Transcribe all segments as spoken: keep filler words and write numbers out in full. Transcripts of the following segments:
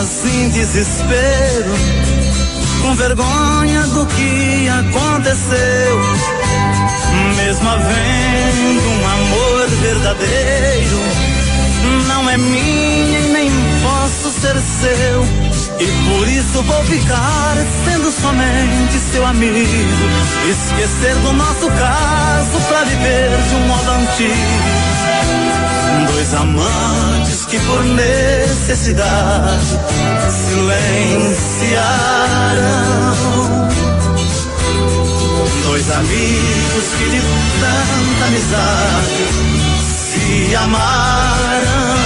mas em desespero, com vergonha do que aconteceu. Mesmo havendo um amor verdadeiro, não é minha e nem posso ser seu. E por isso vou ficar sendo somente seu amigo, esquecer do nosso caso pra viver de um modo antigo. Dois amantes que por necessidade silenciaram, dois amigos que de tanta amizade se amaram.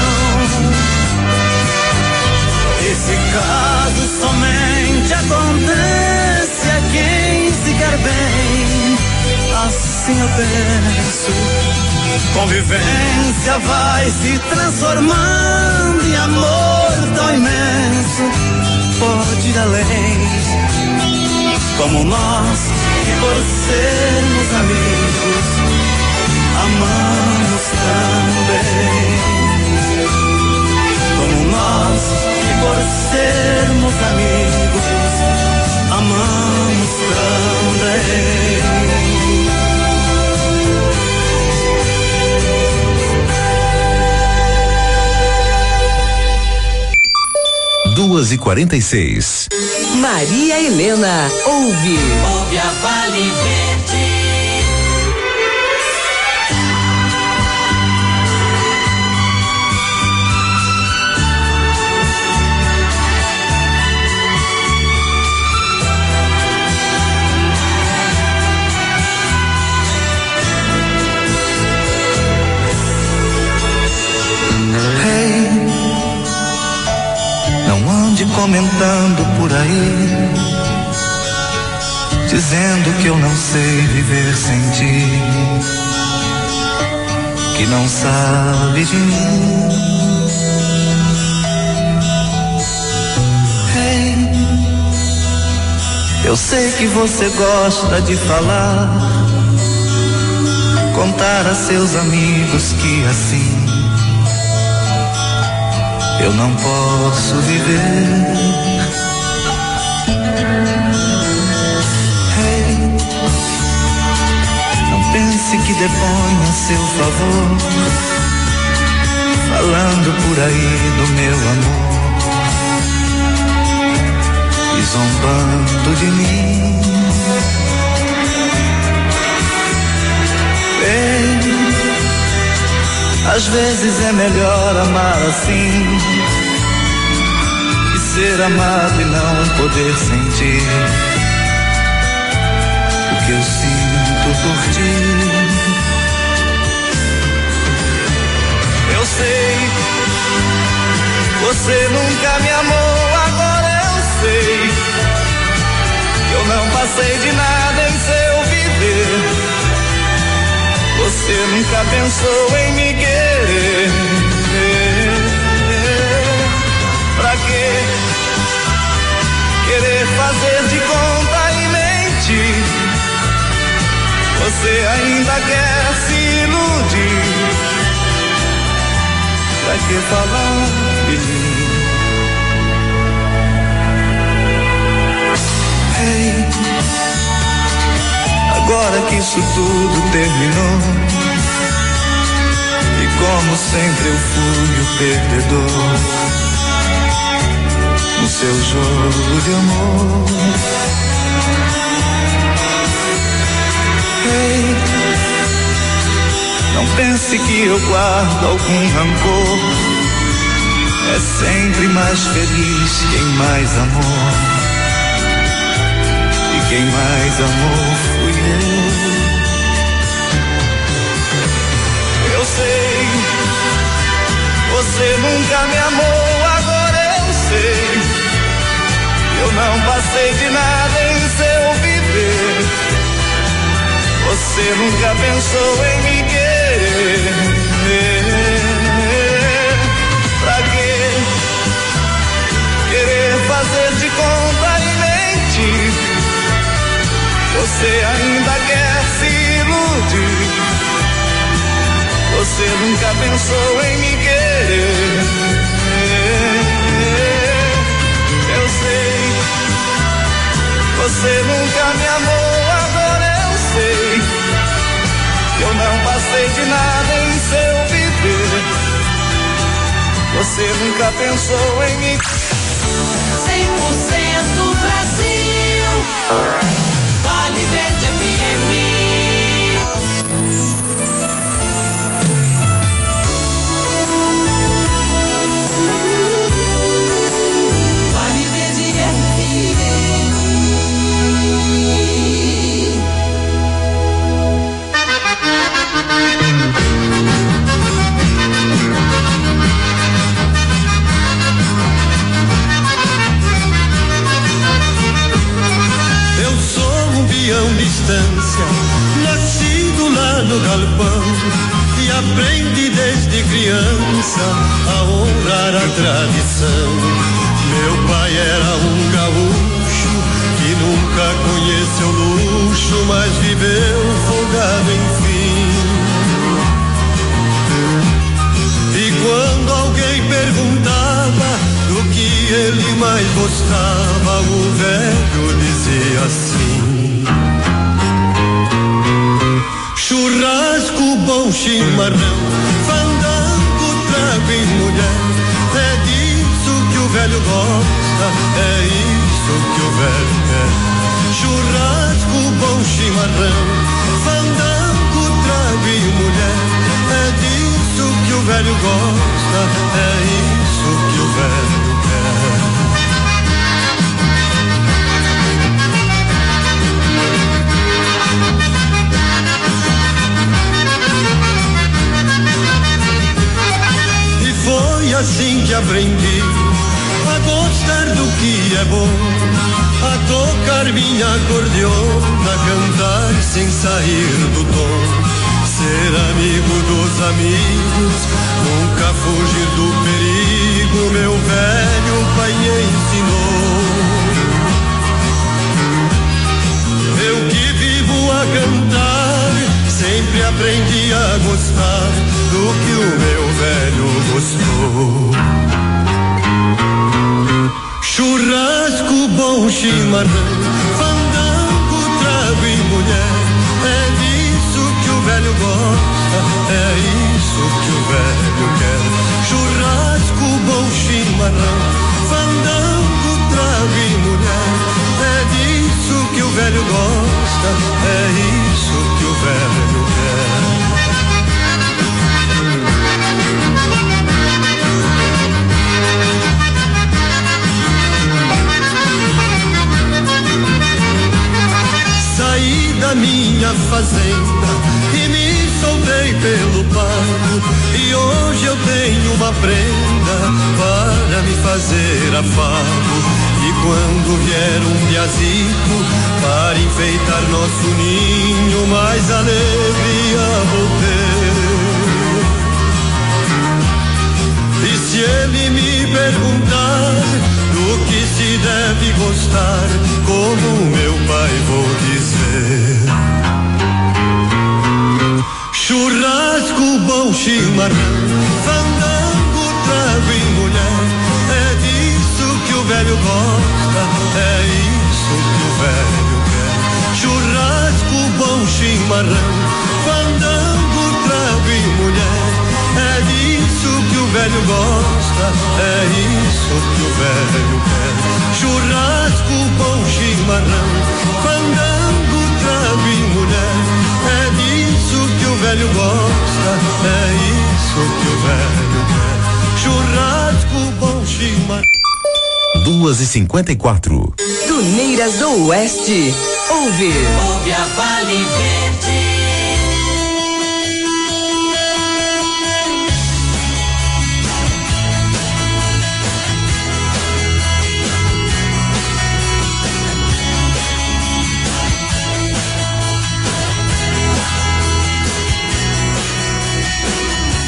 Esse caso somente acontece a quem se quer bem, assim eu penso. Convivência vai se transformando em amor tão imenso, pode ir além. Como nós, que por sermos amigos, amamos também. Como nós, que por sermos amigos, amamos também. Duas e quarenta e seis. Maria Helena ouve. Ouve a Vale Verde. Comentando por aí, dizendo que eu não sei viver sem ti, que não sabe de mim. Hey, eu sei que você gosta de falar, contar a seus amigos que assim eu não posso viver. Hey, não pense que deponho a seu favor, falando por aí do meu amor e zombando de mim. Hey, às vezes é melhor amar assim, que ser amado e não poder sentir o que eu sinto por ti. Eu sei, você nunca me amou, agora eu sei que eu não passei de nada em seu viver. Você nunca pensou em me querer. Pra quê? Querer fazer de conta e mentir. Você ainda quer se iludir. Pra que falar de mim? Hey, agora que isso tudo terminou, e como sempre eu fui o perdedor no seu jogo de amor. Hey, não pense que eu guardo algum rancor, é sempre mais feliz quem mais amou, e quem mais amou fui eu. Eu sei, você nunca me amou, agora eu sei, eu não passei de nada em seu viver. Você nunca pensou em me querer. Pra quê? Querer fazer de conta e mentir. Você ainda quer se iludir. Você nunca pensou em me querer. Você nunca me amou, agora eu sei. Eu não passei de nada em seu viver. Você nunca pensou em mim. cem por cento Brasil. Vale Verde F M. Distância, nascido lá no galpão, e aprendi desde criança a honrar a tradição. Meu pai era um gaúcho que nunca conheceu luxo, mas viveu folgado enfim. E quando alguém perguntava do que ele mais gostava, o velho dizia assim: churrasco, bom chimarrão, fandango, trago e mulher. É disso que o velho gosta, é isso que o velho quer. Churrasco, bom chimarrão, fandango, trago e mulher. É disso que o velho gosta, é isso que o velho quer. Foi assim que aprendi a gostar do que é bom, a tocar minha acordeona, cantar sem sair do tom, ser amigo dos amigos, nunca fugir do perigo, meu velho pai me ensinou. Eu que vivo a cantar, sempre aprendi a gostar do que o meu velho gostou. Churrasco, bom chimarrão, fandango, trago e mulher. É disso que o velho gosta, é isso que o velho quer. Churrasco, bom chimarrão, fandango, trago e mulher. É disso que o velho gosta, é isso que o velho quer. Saí da minha fazenda e me soltei pelo pago, e hoje eu tenho uma prenda para me fazer afago. E quando vier um piazito para enfeitar nosso ninho, mais alegria vou ter. E se ele me perguntar do que se deve gostar, como meu pai vou dizer: churrasco, bom chimarrão, fandango, trago e mulher. É disso que o velho gosta, é isso que o velho quer. Churrasco, bom chimarrão, fandango, trago e mulher. É disso que o velho gosta, é isso que o velho quer. Churrasco, bom chimarrão, fandango, trago e mulher. É disso que o velho gosta, é isso que o velho quer. Churrasco, bom chimarrão. Duas e cinquenta e quatro. Tuneiras do Oeste. Ouve. Ouve a Vale Verde.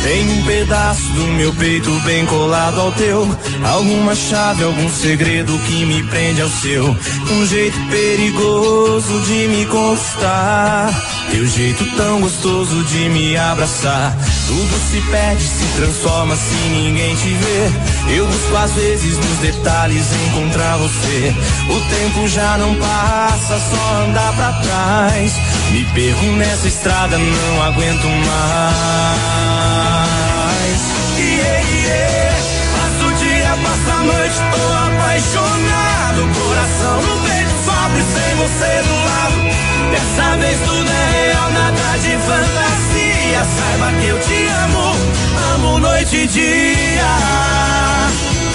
Tem um pedaço do meu peito bem colado ao teu. Alguma chave, algum segredo que me prende ao seu. Um jeito perigoso de me conquistar. Teu jeito tão gostoso de me abraçar. Tudo se perde, se transforma se ninguém te vê. Eu busco às vezes nos detalhes encontrar você. O tempo já não passa, só andar pra trás. Me perco nessa estrada, não aguento mais. Yeah, yeah. Passa o dia, passa a noite, tô apaixonado. Coração no peito sofre sem você do lado. Dessa vez tudo é real, nada de fantasia. Saiba que eu te amo, amo noite e dia.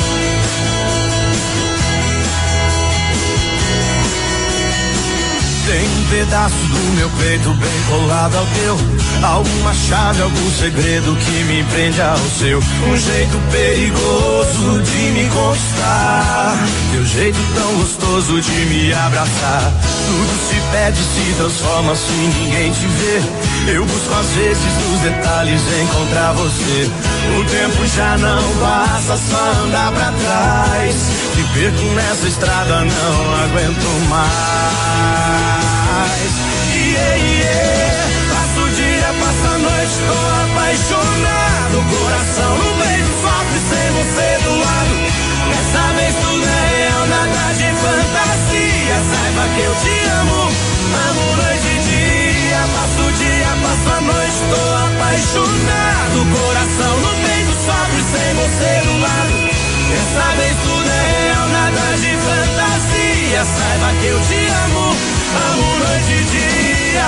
Tem um pedaço do meu peito bem colado ao teu. Alguma chave, algum segredo que me prende ao seu. Um jeito perigoso de me conquistar. Teu jeito tão gostoso de me abraçar. Tudo se perde, se transforma se ninguém te vê. Eu busco às vezes nos detalhes encontrar você. O tempo já não passa, só andar pra trás. Me perco nessa estrada, não aguento mais. Yeah, yeah. Passa o dia, passa a noite, tô apaixonado. Coração no peito sofre sem você do lado. Dessa vez tudo é real, nada de fantasia. Saiba que eu te amo, amo noite e dia. Passa o dia, passa a noite, tô apaixonado. Coração no peito sofre sem você do lado. Dessa vez tudo é real, nada de fantasia. Saiba que eu te amo, amo noite e dia.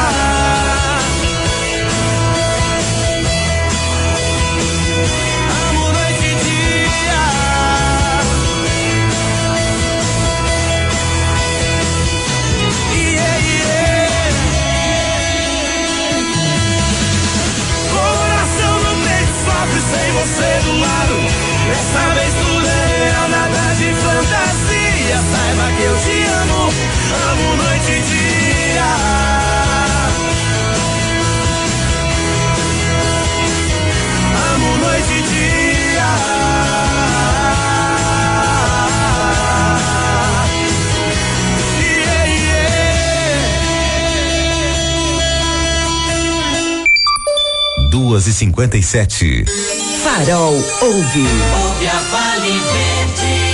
Amo noite e dia. Yeah, yeah. Coração no peito sofre sem você do lado. Dessa vez tudo é real, nada de fantasia. Saiba que eu te amo, amo noite e dia. Amo noite e dia. Yeah, yeah. Duas e cinquenta e sete. Farol ouve. Ouve a Vale Verde.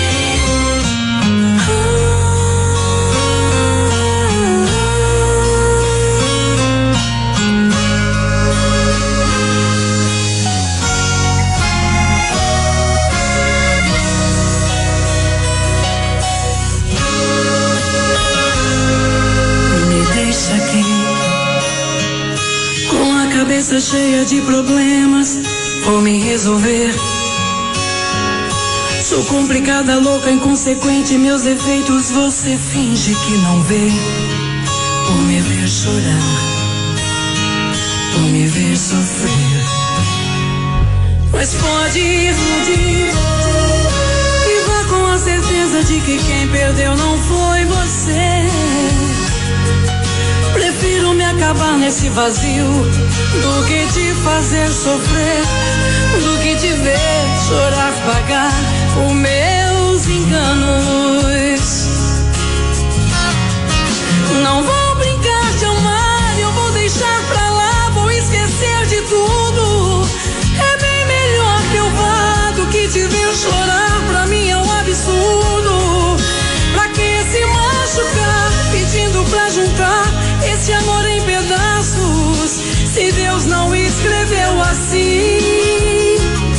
Cabeça cheia de problemas, vou me resolver. Sou complicada, louca, inconsequente, meus defeitos você finge que não vê. Por me ver chorar, por me ver sofrer. Mas pode iludir e vá com a certeza de que quem perdeu não foi você. Prefiro me acabar nesse vazio do que te fazer sofrer, do que te ver chorar, pagar os meus enganos. Não vou brincar de amar, eu vou deixar pra lá, vou esquecer de tudo. É bem melhor que eu vá do que te ver chorar, pra mim é um absurdo. Pra que se machucar, pedindo pra juntar esse amor em pedaços, se Deus não escreveu assim?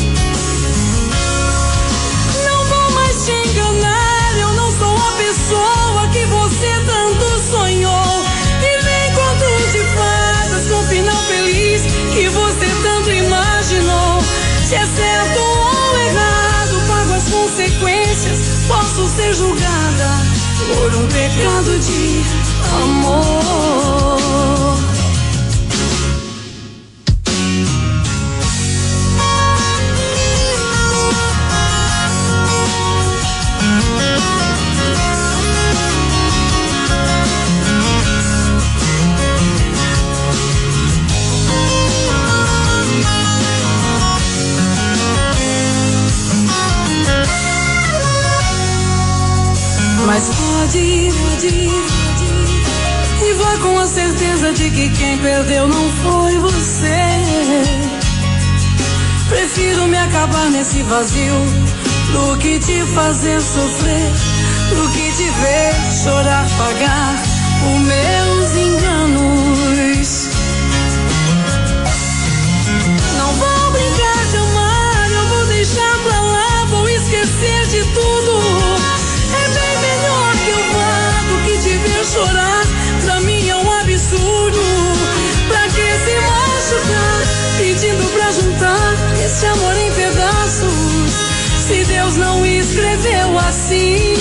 Não vou mais te enganar, eu não sou a pessoa que você tanto sonhou. E nem contos de fadas com final feliz que você tanto imaginou. Se é certo ou errado, pago as consequências, posso ser julgada por um pecado de amor. dia, dia, dia. E vá com a certeza de que quem perdeu não foi você. Prefiro me acabar nesse vazio do que te fazer sofrer, do que te ver chorar, pagar os meus enganos. Não vou brincar de amar, eu vou deixar pra lá, vou esquecer de tudo. É bem melhor que eu vá do que te ver chorar, pra mim é um absurdo. Pra que se machucar, pedindo pra juntar esse amor em pedaços, se Deus não escreveu assim?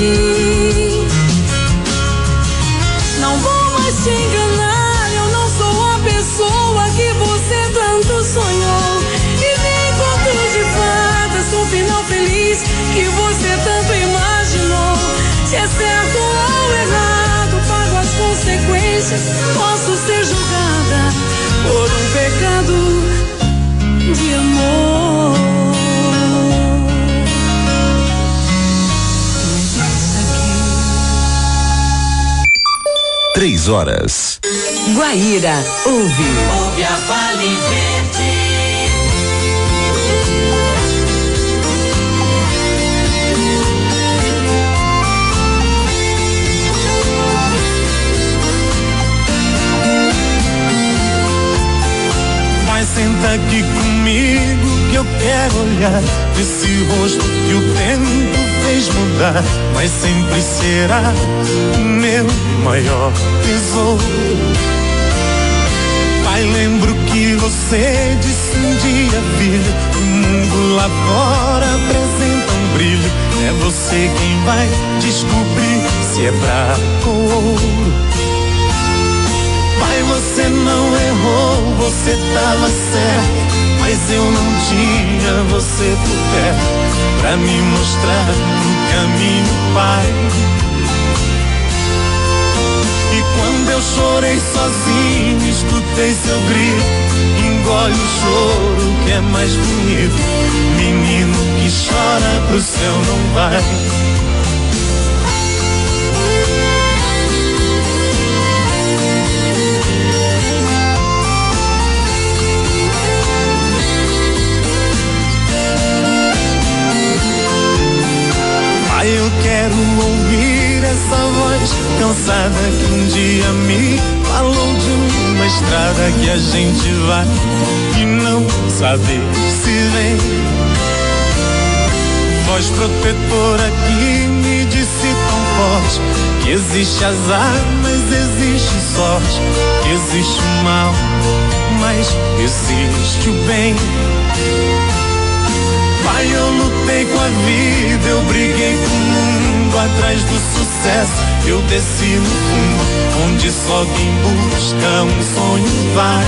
Não vou mais te enganar, eu não sou a pessoa que você tanto sonhou. E nem contos de fadas com final feliz que você tanto imaginou. Se é certo ou errado, pago as consequências. Posso ser julgada por um pecado de amor. Três horas. Guaíra ouve. Ouve a Vale Verde. Vai, senta aqui comigo que eu quero olhar esse rosto que o tempo fez mudar, mas sempre será meu maior tesouro. Pai, lembro que você disse um dia, filho, o mundo lá fora apresenta um brilho. É você quem vai descobrir se é prata ou ouro. Pai, você não errou, você tava certo, mas eu não tinha você por perto pra me mostrar o caminho, pai. E quando eu chorei sozinho, escutei seu grito, engole o choro que é mais bonito. Menino que chora pro céu não vai. Eu quero ouvir essa voz cansada que um dia me falou de uma estrada que a gente vai e não sabe se vem. Voz protetora que me disse tão forte que existe azar, mas existe sorte, que existe o mal, mas existe o bem. Pai, eu lutei com a vida, eu briguei com o mundo atrás do sucesso. Eu desci no fundo, onde só quem busca um sonho vai.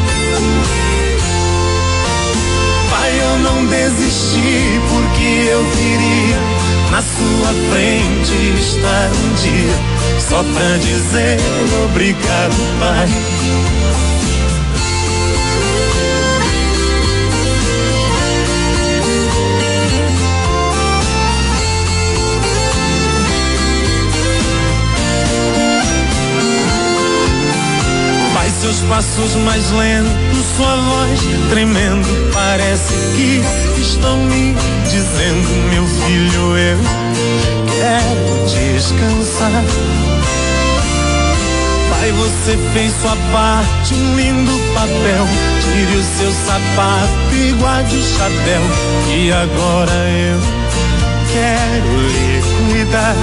Pai, eu não desisti porque eu queria na sua frente estar um dia, só pra dizer obrigado, pai. Seus passos mais lentos, sua voz tremendo, parece que estão me dizendo: meu filho, eu quero descansar. Pai, você fez sua parte, um lindo papel. Tire o seu sapato e guarde o chapéu, e agora eu quero lhe cuidar.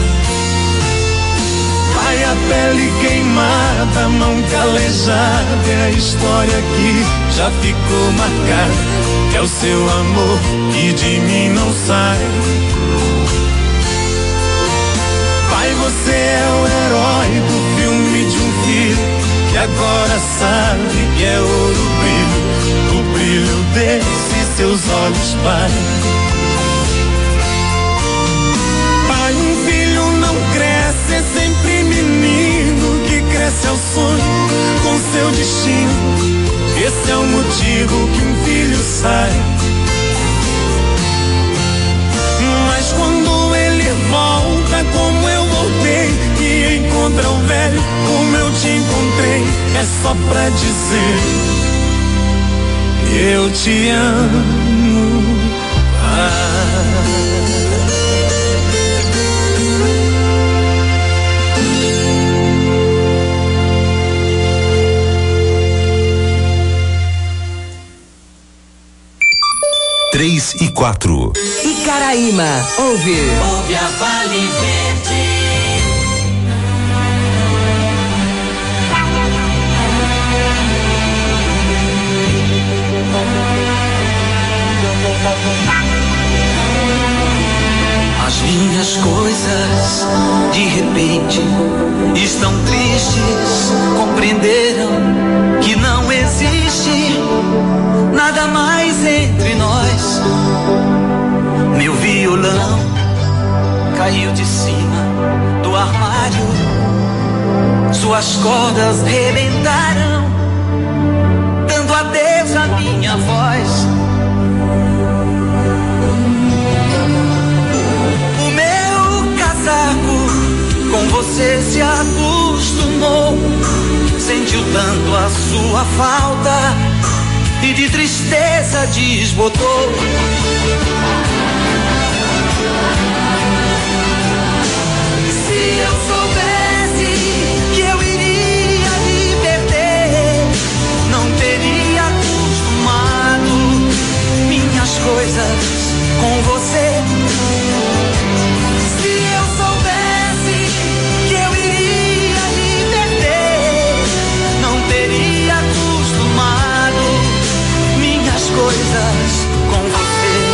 Pai, a pele queimada, a mão calejada, é a história que já ficou marcada. É o seu amor que de mim não sai. Pai, você é o herói do filme de um filho que agora sabe que é ouro brilho, o brilho desses seus olhos, pai. Pai, um filho não cresce, é sempre menino que cresce ao sonho com seu destino. Esse é o motivo que um filho sai. Mas quando ele volta como eu voltei, encontra o velho como eu te encontrei, é só pra dizer eu te amo. Ah. Três e quatro. Icaraíma, ouve. Ouve a Vale Verde. As minhas coisas, de repente, estão tristes. Compreenderam que não existe nada mais entre nós. Meu violão caiu de cima do armário, suas cordas rebentaram, dando adeus à minha voz. O meu casaco com você se acostumou, sentiu tanto a sua falta e de tristeza desbotou. Se eu soubesse que eu iria me perder, não teria acostumado minhas coisas com você. Se eu soubesse que eu iria me perder, não teria acostumado minhas coisas com você.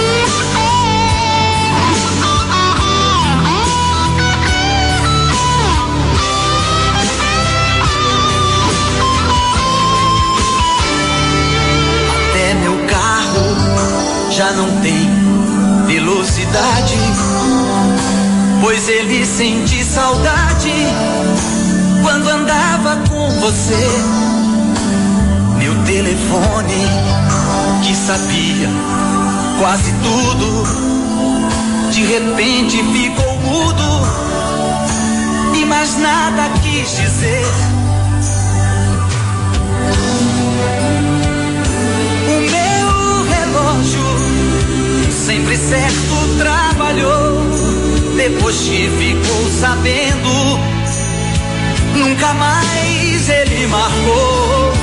Até meu carro já não tem velocidade, pois ele sente saudade quando andava com você. Meu telefone, que sabia quase tudo, de repente ficou mudo e mais nada quis dizer. O meu relógio, sempre certo, trabalhou. Depois que ficou sabendo, nunca mais ele marcou.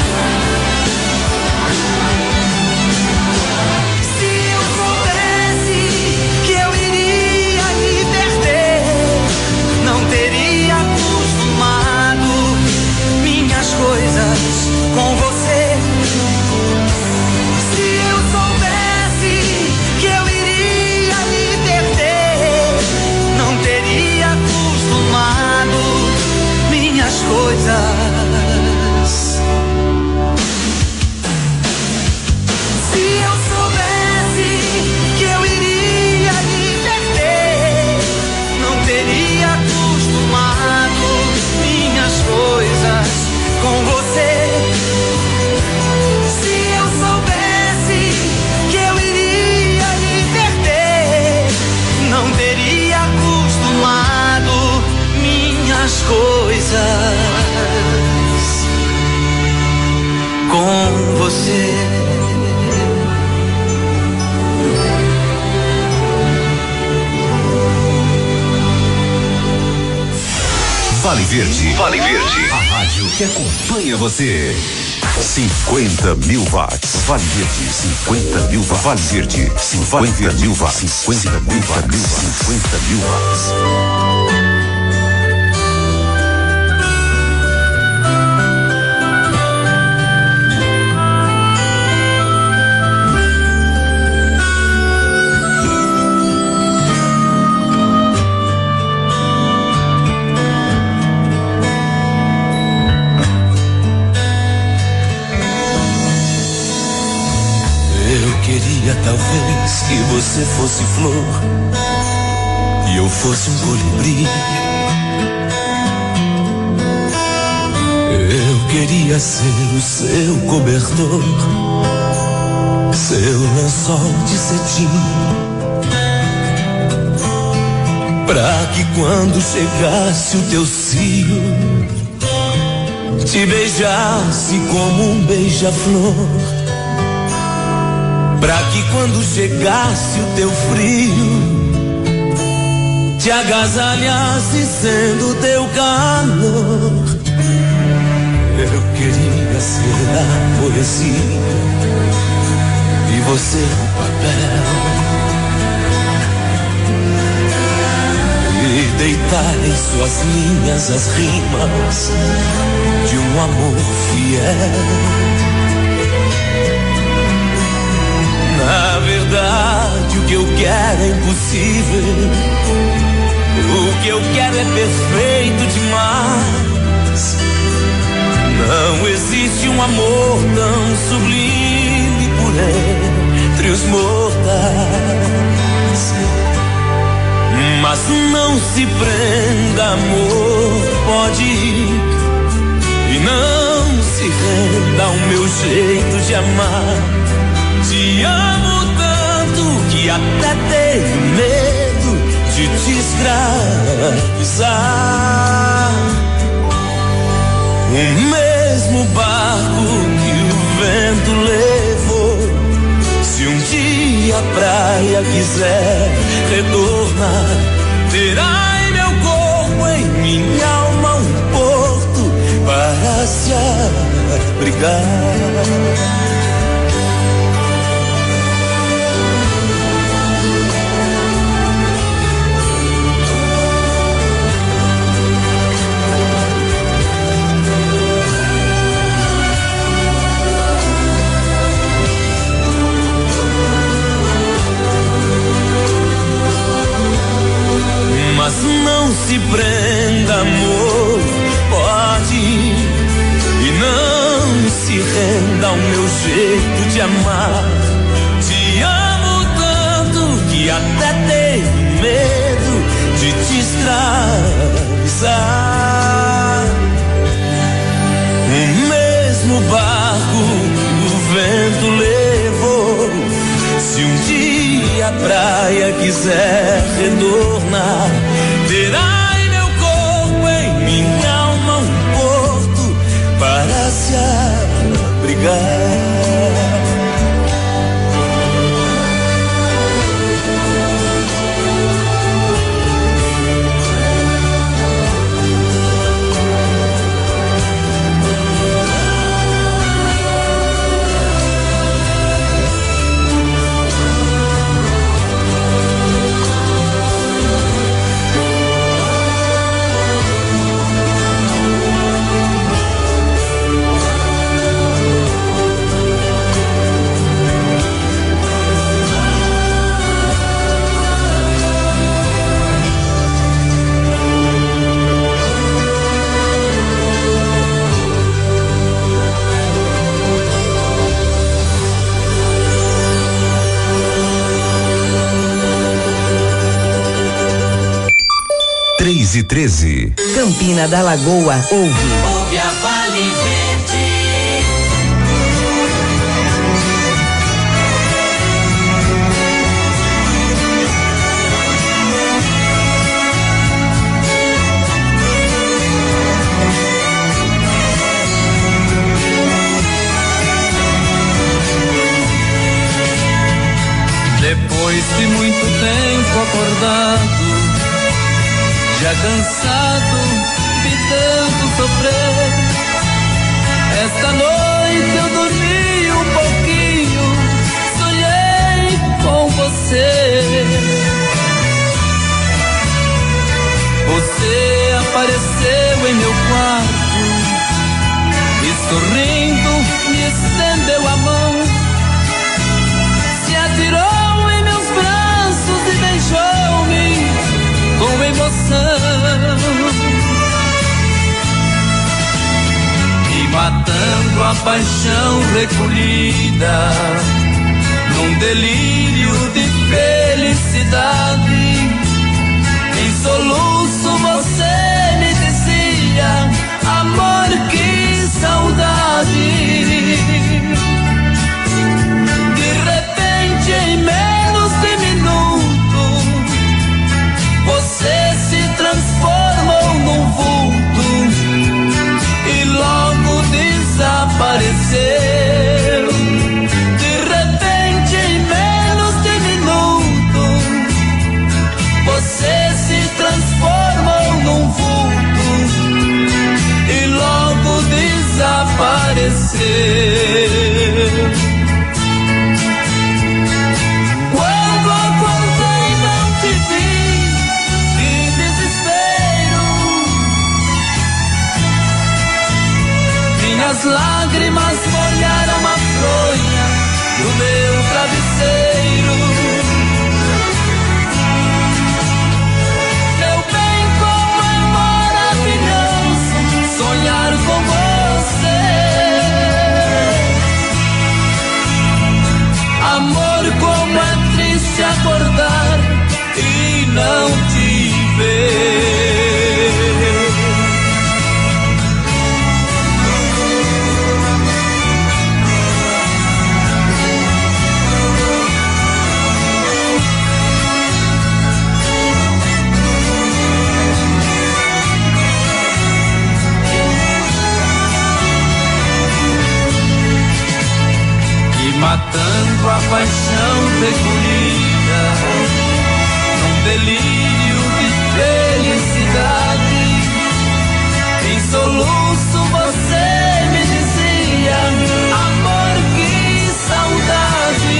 Teria acostumado minhas coisas com você. Se eu soubesse que eu iria me perder, não teria acostumado minhas coisas. Se eu soubesse que eu iria me perder, não teria acostumado minhas coisas com você. Se eu soubesse que eu iria me perder, não teria acostumado minhas coisas com você. Vale Verde. Vale Verde. A rádio que acompanha você. cinquenta mil watts. Vale Verde. cinquenta mil watts. Vale Verde. cinquenta mil watts. cinquenta mil watts. cinquenta mil watts. Talvez que você fosse flor e eu fosse um colibri. Eu queria ser o seu cobertor, seu lençol de cetim. pra que quando chegasse o teu cio te beijasse como um beija-flor, pra que quando chegasse o teu frio te agasalhasse sendo teu calor. Eu queria ser a poesia e você o papel, e deitar em suas linhas as rimas de um amor fiel. Na verdade, o que eu quero é impossível, o que eu quero é perfeito demais. Não existe um amor tão sublime por entre os mortais. Mas não se prenda, amor, pode ir, e não se renda ao meu jeito de amar. Te amo tanto que até tenho medo de te escravizar. O mesmo barco que o vento levou, se um dia a praia quiser retornar, terá em meu corpo, em minha alma, um porto para se abrigar. Mas não se prenda, amor, pode ir, e não se renda ao meu jeito de amar. Te amo tanto que até tenho medo de te escravizar. O mesmo barco que o vento levou, se um dia a praia quiser retornar, terá em meu corpo, em minha alma, um porto para se abrigar. três e treze. Campina da Lagoa ouve. Ouve a Vale Verde. Depois de muito tempo acordado, já cansado de tanto sofrer, esta noite eu dormi um pouquinho, sonhei com você. Você apareceu em meu quarto e sorrindo me estendeu a mão, se atirou em meus braços e beijou-me com emoção, e matando a paixão recolhida num delírio de felicidade, em soluço você me dizia: amor, que saudade. De repente, em menos de minuto, você desaparecer. Quando acordei não te vi, que desespero. Minhas lágrimas molharam a fronha do meu travesseiro. Meu bem, como é maravilhoso sonhar com você. Amor, como é triste acordar e não te ver. Matando a paixão recolhida num delírio de felicidade. Em soluço você me dizia: amor, que saudade.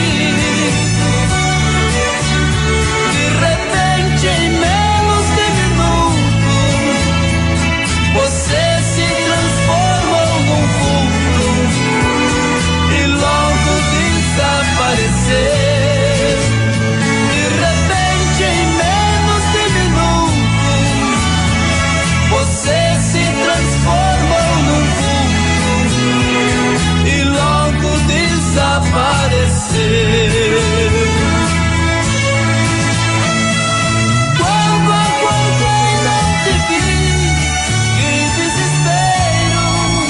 De repente, em menos de minutos, você se transformou num vulto e logo desaparecer. De repente, em menos de minutos, você se transformou num vulto e logo desaparecer. Quando acordei não te vi, que desespero.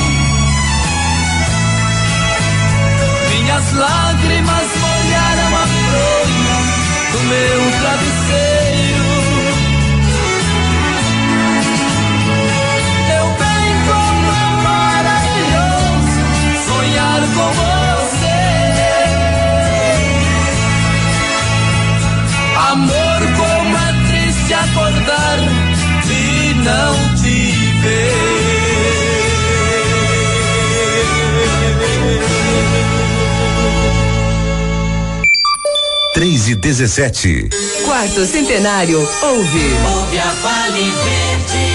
Minhas lágrimas molharam a fronha do meu travesseiro. Meu bem, como é maravilhoso sonhar com você. Amor, como é triste acordar e não te ver. Três e dezessete. Quarto centenário, ouve. Ouve a Vale Verde.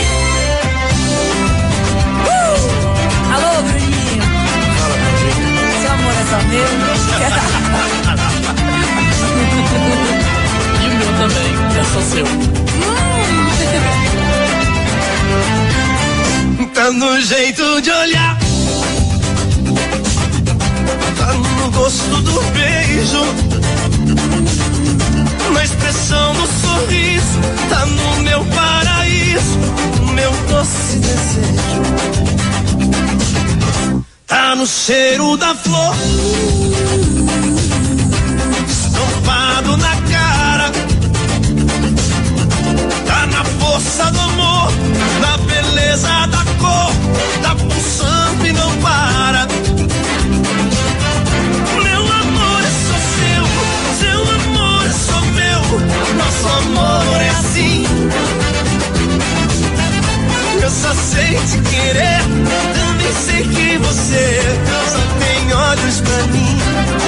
Uh! Alô, Bruninho. Fala, Bruninho. Seu amor é só meu. E o meu também, é só seu. Tá no jeito de olhar, tá no gosto do beijo, na expressão do sorriso, tá no meu paraíso, no meu doce desejo. Tá no cheiro da flor, estampado na cara, tá na força do amor, na beleza da cor, tá pulsando e não para. Meu amor é só seu, seu amor é só meu, nosso amor é assim. Eu só sei te querer, também sei que você só tem olhos pra mim.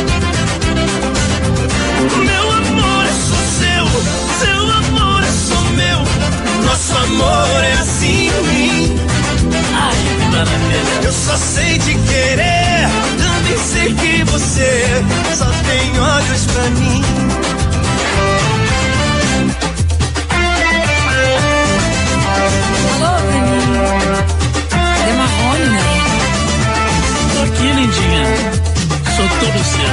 Meu amor é só seu, seu amor é só meu, nosso amor é assim. Ai, que maravilha. Eu só sei te querer, também sei que você só tem olhos pra mim. Alô, Bruninho. Cadê Marrone, né? Tô aqui, lindinha. Sou todo seu.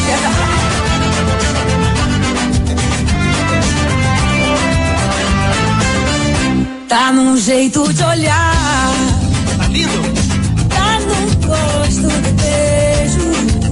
Tá num jeito de olhar, Tá lindo? tá no gosto do beijo,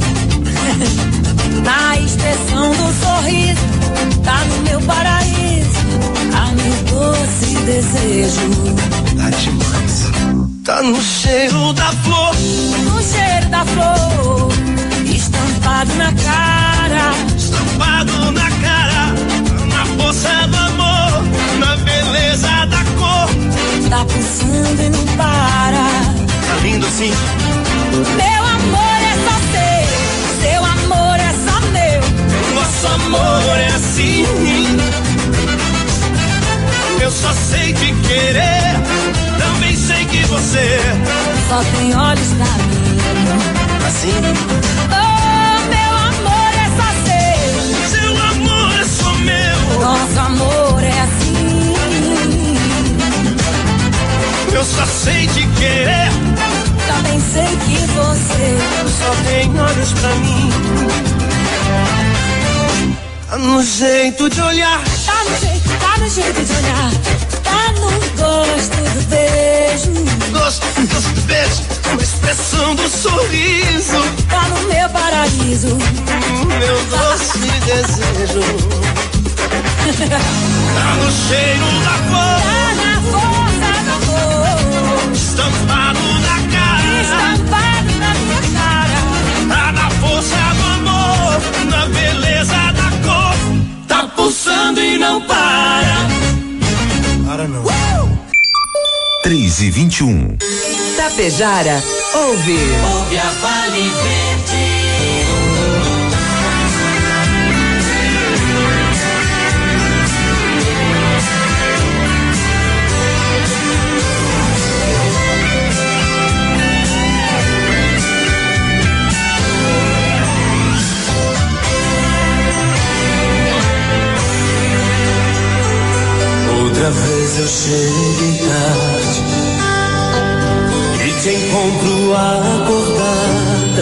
na expressão do sorriso, tá no meu paraíso, tá no doce desejo. Tá demais. Tá no cheiro da flor, No cheiro da flor, estampado na cara, estampado na cara, na força do amor, na beleza da cor. tá pulsando e não para. Tá lindo assim? Meu amor é só seu, seu amor é só meu. Nosso amor é assim. Eu só sei te querer, também sei que você só tem olhos pra mim. Assim? Oh, meu amor é só seu, seu amor é só meu. Nosso amor é assim. Eu só sei te querer, também sei que você só tem olhos pra mim. Tá no jeito de olhar, tá no jeito, tá no jeito de olhar, tá no gosto do beijo, gosto, gosto do beijo, na expressão do sorriso, tá no meu paraíso, meu doce desejo. Tá no cheiro da flor, tá na força do amor, estampado na cara, estampado na minha cara, tá na força do amor, na beleza da cor, tá pulsando e não para. Para não. Uh! três e vinte e um. Tapejara, ouve. Ouve a Vale Verde. Outra vez eu cheguei tarde e te encontro acordada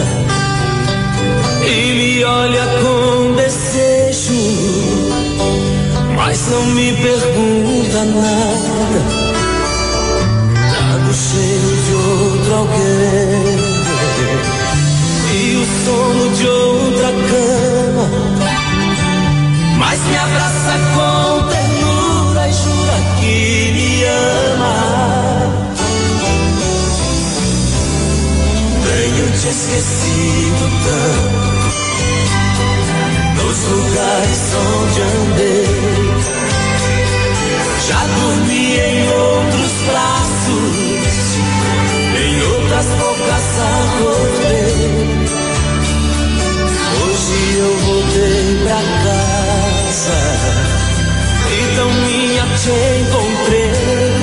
e me olha com desejo, mas não me pergunta nada. Trago o cheiro de outro alguém e o sono de outra cama, mas me abraça com ternura e jura que me ama. Tenho te esquecido tanto nos lugares onde andei, já dormi em outros braços, em outras bocas acordei. Hoje eu voltei pra casa, então minha te encontrei.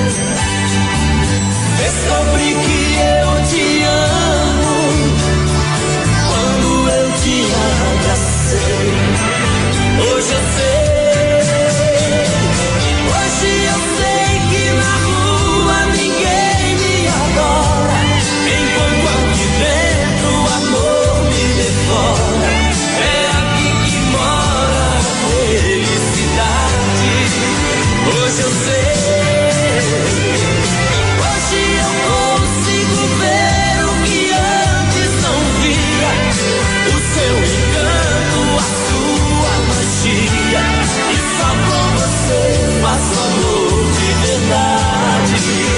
Descobri que eu te amo quando eu te abracei. Hoje eu sei, hoje eu sei que na rua ninguém me adora, enquanto aqui dentro o amor me devora. É aqui que mora a felicidade. Hoje eu sei, hoje eu consigo ver o que antes não via, o seu encanto, a sua magia, e só com você faço amor de verdade.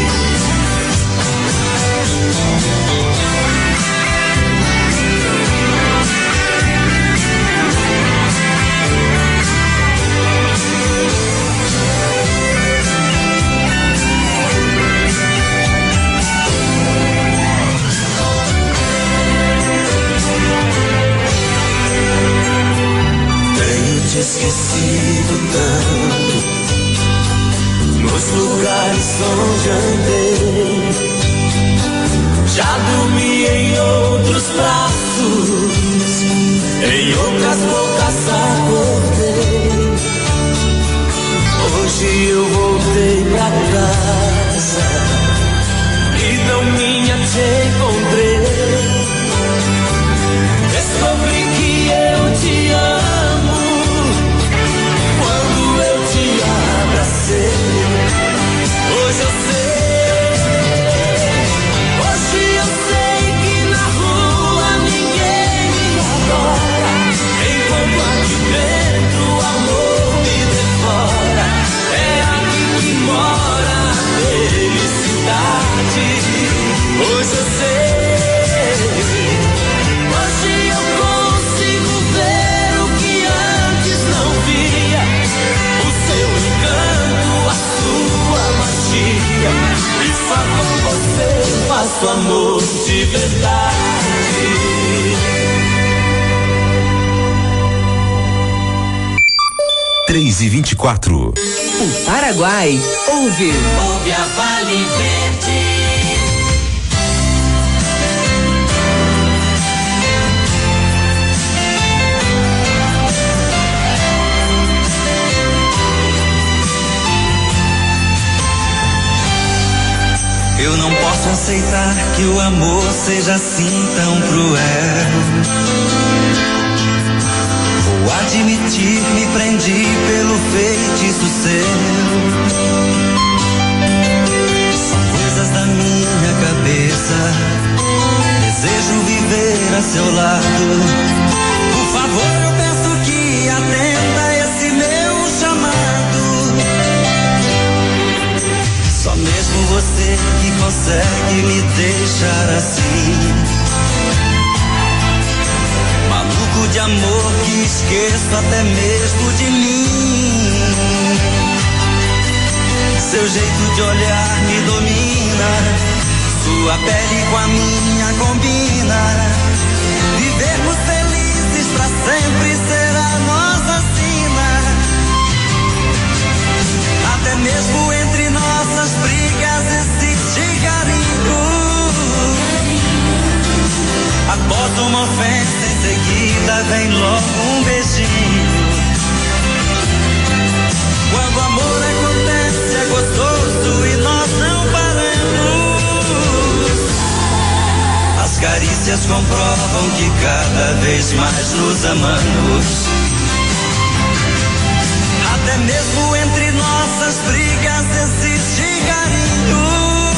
Te esquecido tanto nos lugares onde andei, já dormi em outros braços, em outras bocas acordei. Hoje eu voltei pra casa, então minha te encontrei. Descobri que eu te amo quando eu te abracei. Hoje eu sei, hoje eu sei que na rua ninguém me adora, enquanto aqui dentro o amor me devora. É aqui que mora a felicidade. Hoje eu sei, e vinte e quatro. O Paraguai ouve. Ouve a Vale Verde. Eu não posso aceitar que o amor seja assim tão cruel. Vou admitir, me prendi pelo feitiço seu. São coisas da minha cabeça. Desejo viver a seu lado. Por favor, eu peço que atenda esse meu chamado. Só mesmo você que consegue me deixar assim, maluco de amor que esqueço até mesmo de mim. Seu jeito de olhar me domina, sua pele com a minha combina. Vivermos felizes pra sempre será nossa sina. Até mesmo entre nossas brigas existe carinho. Após uma ofensa em seguida vem logo um beijinho. Quando o amor acontece é gostoso e nós não paramos. As carícias comprovam que cada vez mais nos amamos. Até mesmo entre nossas brigas existe carinho.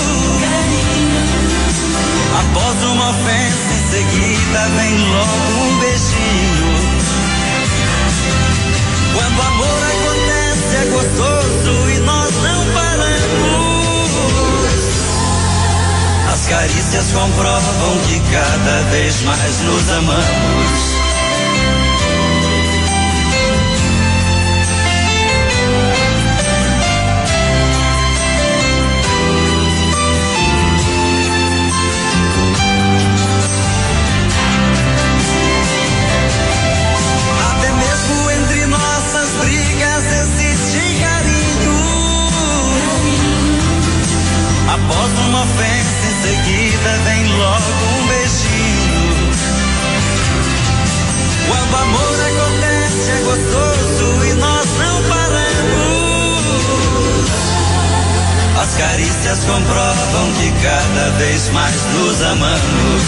Após uma ofensa em seguida vem logo um beijinho. Quando o amor acontece é gostoso e nós não paramos. As carícias comprovam que cada vez mais nos amamos. Após uma ofensa em seguida vem logo um beijinho. Quando o amor acontece é gostoso e nós não paramos. As carícias comprovam que cada vez mais nos amamos.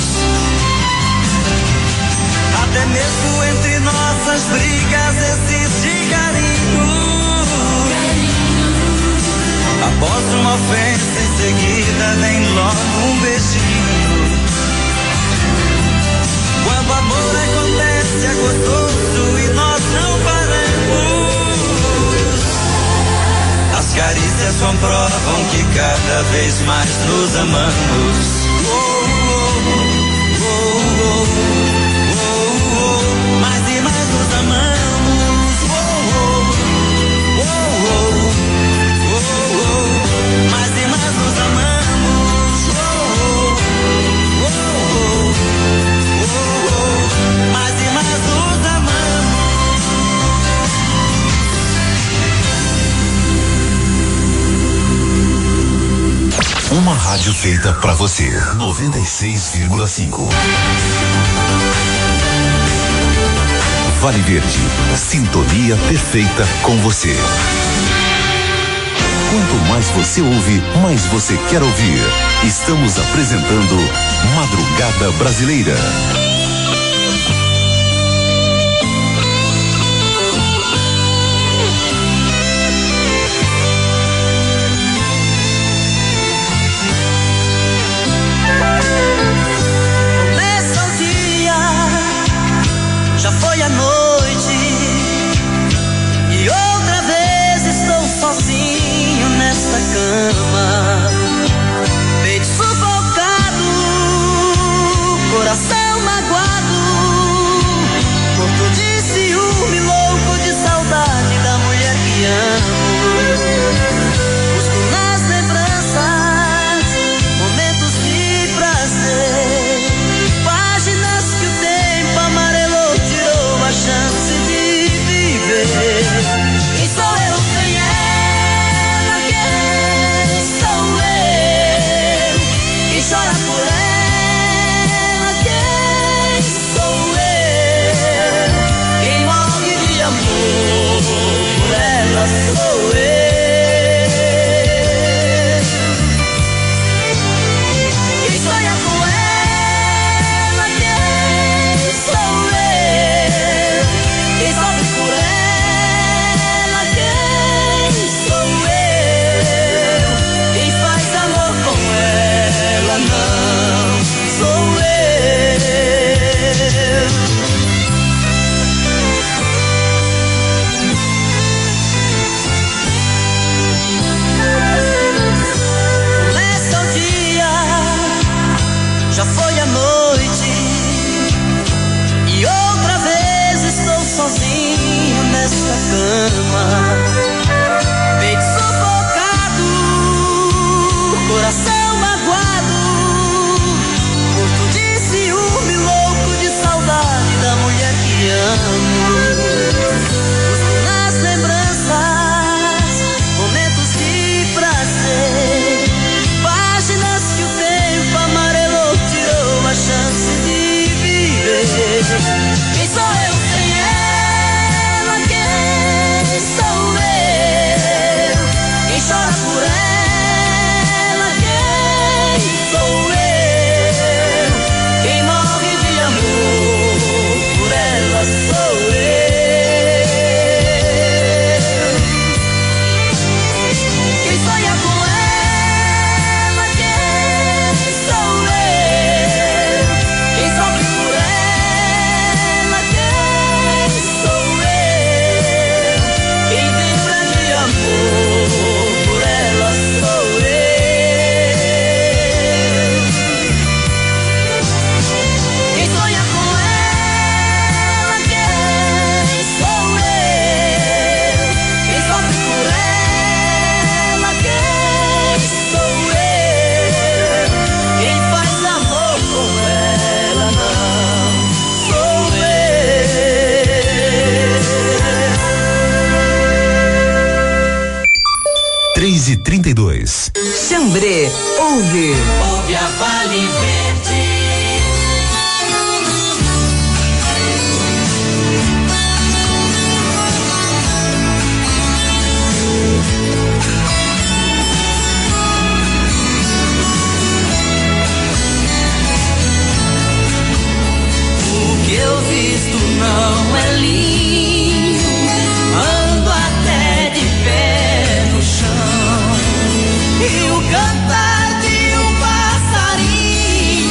Até mesmo entre nossas brigas existe carinho. Após uma ofensa em seguida vem logo um beijinho. Quando o amor acontece é gostoso e nós não paramos. As carícias comprovam que cada vez mais nos amamos. Oh, oh, oh, oh, oh, oh. Mais e mais nos amamos. Oh, oh, oh, oh. Mais e mais nos amamos. Oh, oh, oh, oh, oh. Mais e mais nos amamos. Uma rádio feita pra você. noventa e seis vírgula cinco. Vale Verde. Sintonia perfeita com você. Quanto mais você ouve, mais você quer ouvir. Estamos apresentando Madrugada Brasileira. Começa o dia, já foi a noite, e outra vez estou sozinho nesta cama, peito sufocado, coração magoado, morto de ciúme, louco de saudade da mulher que amo. Busco nas lembranças momentos de prazer, páginas que o tempo amarelou, tirou a chance de viver. Quem sou sozinho nessa cama, peito sufocado, coração magoado, morto de ciúme, louco de saudade da mulher que amo. Busco nas lembranças momentos de prazer, páginas que o tempo amarelou, tirou a chance de viver. Quem sou eu sem ela? Quem sou eu? Quem chora por ela? Quem sou eu? Quem morre de amor por ela sou eu. Quem sonha com ela? Quem sou eu? Quem sofre por ela? Quem sou eu? Quem vibra de amor por ela sou eu. Quem sonha com ela? Quem sou eu? Quem sofre por ela? Quem sou eu? Quem faz amor com ela não sou eu. três e trinta e dois. Xambrê, ouve. Ouve a Vale Verde. O que eu visto não é lindo, ando até de pé no chão. E o cantar de um passarinho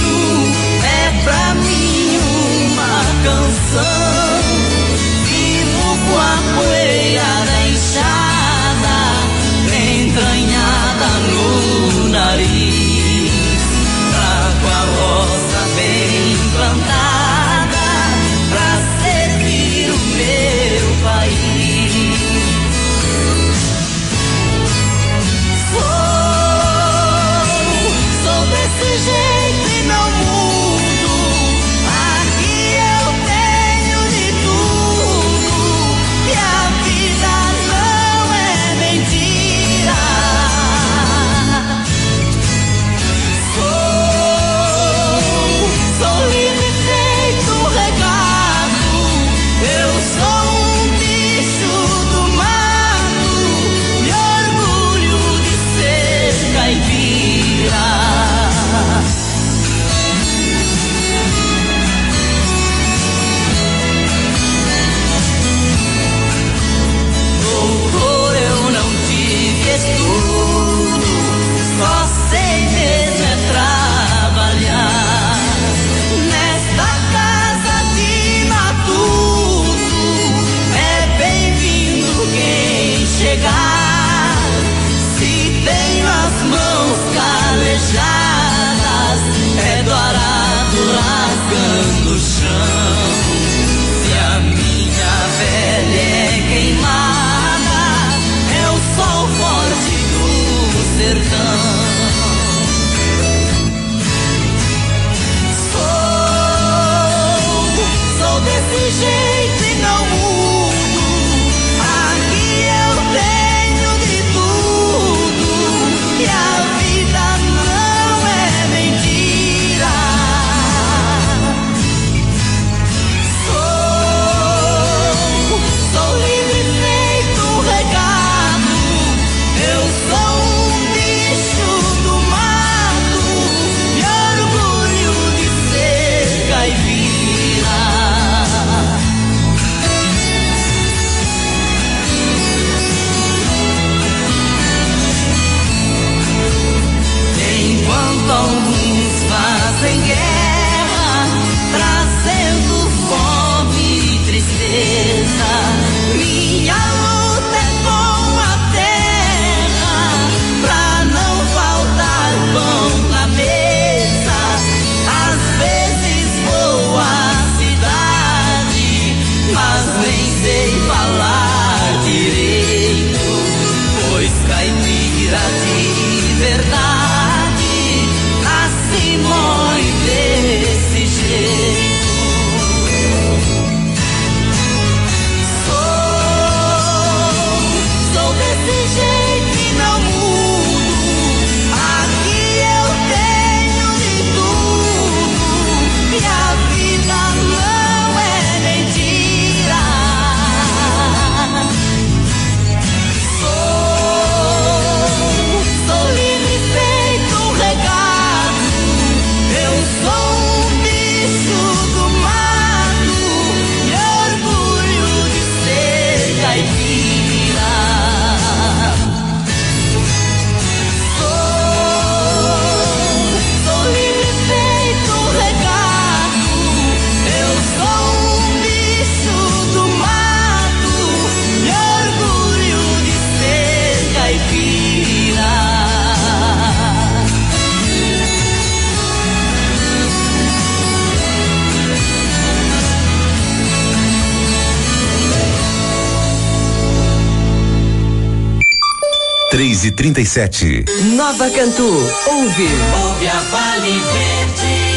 três e trinta e sete. Nova Cantu, ouve. Ouve a Vale Verde.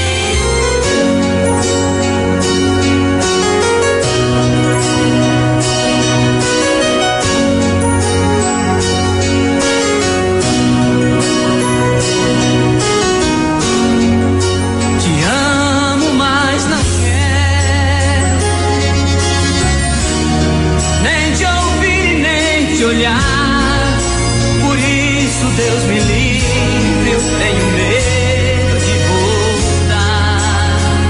Deus me livre, eu tenho medo de voltar.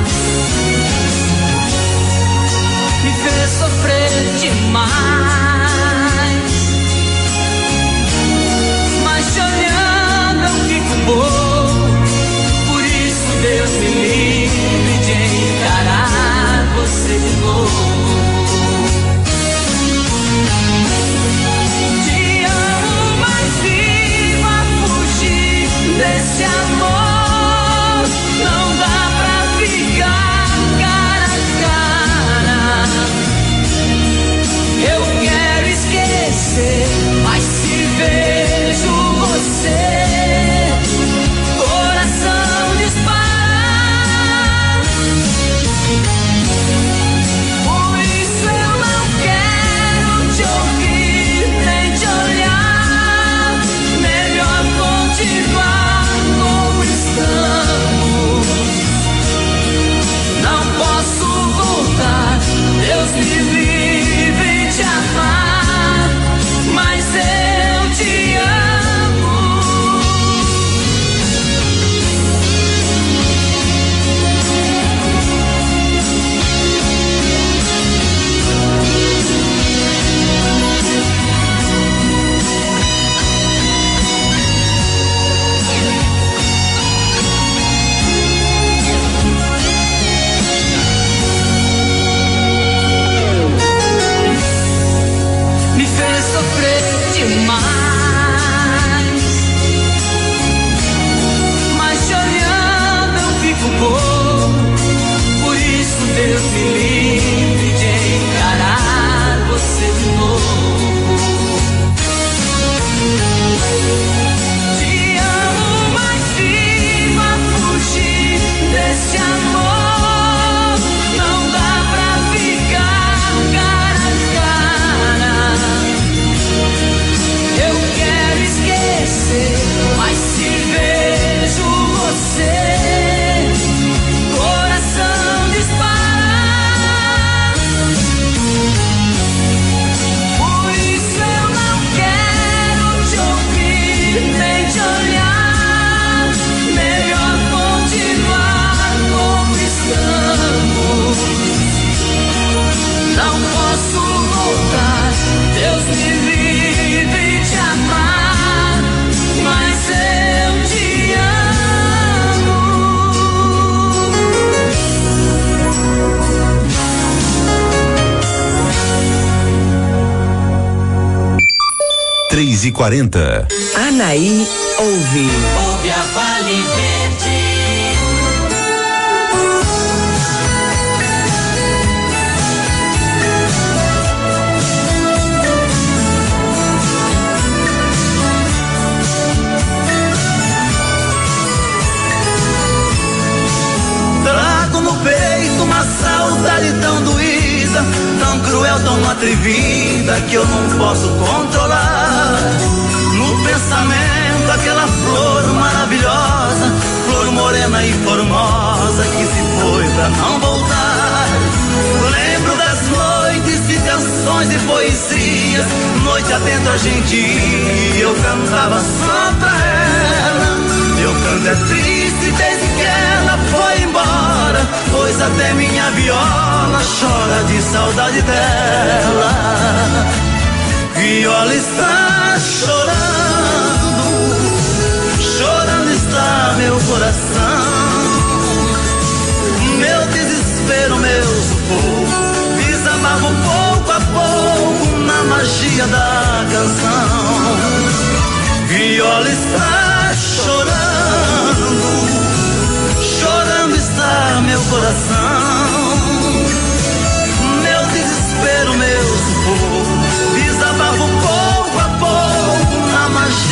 Me fez sofrer demais, mas te olhando eu fico bobo. Por isso Deus me livre de encarar você de novo. Desse amor não dá pra ficar cara a cara. Eu quero esquecer, mas se vejo você, coração dispara. Por isso eu não quero te ouvir nem te olhar. Melhor continuar. Não posso voltar, Deus me livre de amar, mas eu te amo. Demais, mas te olhando eu fico bobo. Por isso Deus me livre de encarar você de novo. Te amo, mas viva fugir desse amor. Não dá pra ficar cara a cara. Eu quero esquecer, mas se vejo você, coração dispara. Por isso eu não quero te ouvir nem te olhar. Melhor continuar como estamos. Não posso voltar, Deus me livre de amar, mas eu te amo. três e quarenta. Anaí, ouve. Ouve a Vale Verde. Trago no peito uma saudade tão doída, tão cruel, tão atrevida, que eu não posso controlar. No pensamento aquela flor maravilhosa, flor morena e formosa, que se foi pra não voltar. Lembro das noites de canções e poesias, noite adentro a gente ia, eu cantava só pra ela. Meu canto é triste desde que ela foi embora, pois até minha viola chora de saudade dela. Viola está chorando, chorando está meu coração. Meu desespero, meu sufoco, desabafo pouco a pouco na magia da canção. Viola está chorando, chorando está meu coração. Meu desespero, meu sufoco, desabafo pouco a pouco na magia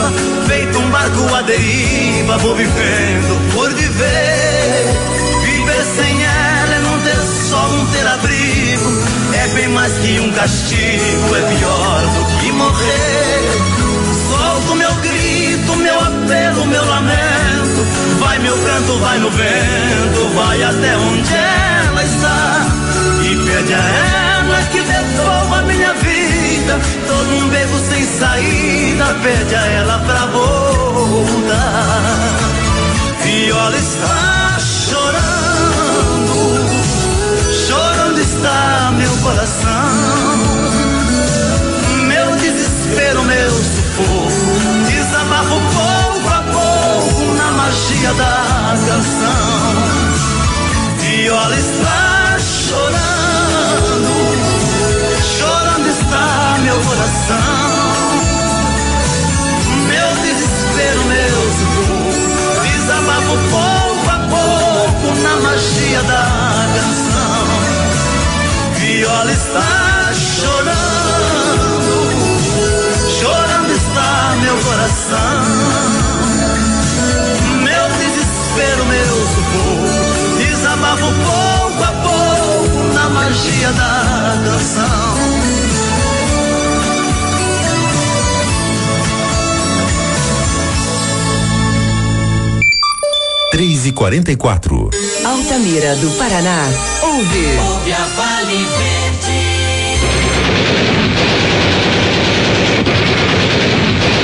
viva, feito um barco à deriva, vou vivendo por viver. Viver sem ela é não ter sol, não ter abrigo, é bem mais que um castigo, é pior do que morrer. Solto meu grito, meu apelo, meu lamento, vai meu canto, vai no vento, vai até onde ela está, e pede a ela que devolva minha vida, todo um beco sem saída, pede a ela pra voltar. Viola está chorando, chorando está meu coração, meu desespero, meu sufoco, desabafo pouco a pouco na magia da canção. Viola está chorando, chorando está meu coração, meu desespero, meu sufoco, desabafo pouco a pouco na magia da canção. Viola está chorando, chorando está meu coração, meu desespero, meu sufoco, desabafo pouco a pouco na magia da canção. três e quarenta e quatro. Altamira do Paraná, ouve. Ouve a Vale Verde.